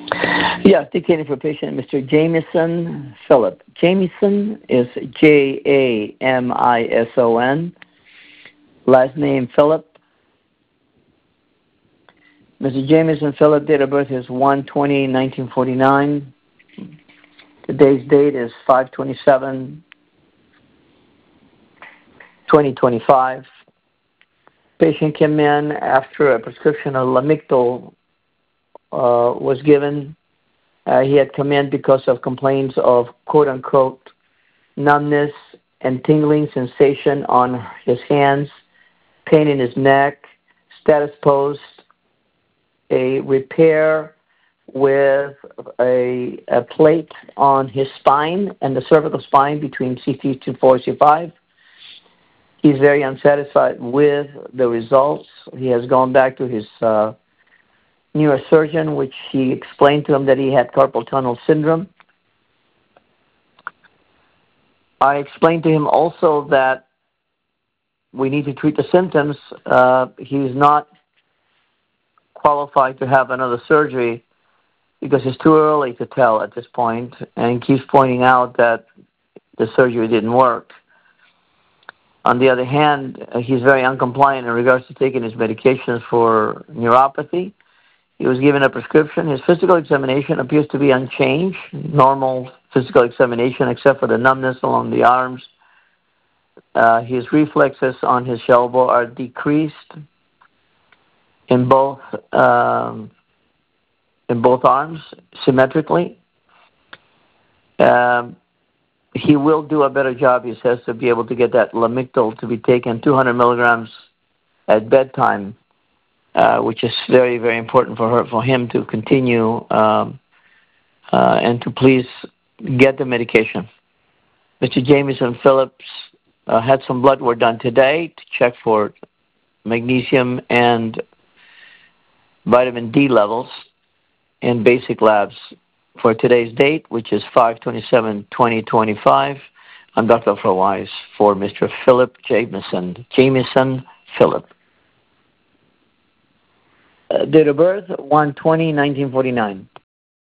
Yeah, indicating for patient Mr. Jamison Philip. Jamison is Jamison. Last name Philip. Mr. Jamison Philip, date of birth is 1/20/1949. Today's date is 5/27/2025. Patient came in after a prescription of Lamictal was given. He had come in because of complaints of quote-unquote numbness and tingling sensation on his hands, pain in his neck, status post, a repair with a plate on his spine and the cervical spine between C4 and C5. He's very unsatisfied with the results. He has gone back to his neurosurgeon, which he explained to him that he had carpal tunnel syndrome. I explained to him also that we need to treat the symptoms. He's not qualified to have another surgery because it's too early to tell at this point, and he keeps pointing out that the surgery didn't work. On the other hand, he's very uncompliant in regards to taking his medications for neuropathy. He was given a prescription. His physical examination appears to be unchanged, normal physical examination except for the numbness along the arms. His reflexes on his elbow are decreased in both arms symmetrically. He will do a better job, he says, to be able to get that Lamictal to be taken 200 milligrams at bedtime, which is very, very important for him to continue and to please get the medication. Mr. Jamison Phillips had some blood work done today to check for magnesium and vitamin D levels in basic labs. For today's date, which is 5/27/2025, I'm Dr. Wise for Mr. Philip Jamison Philip. Date of birth, 1/20/1949.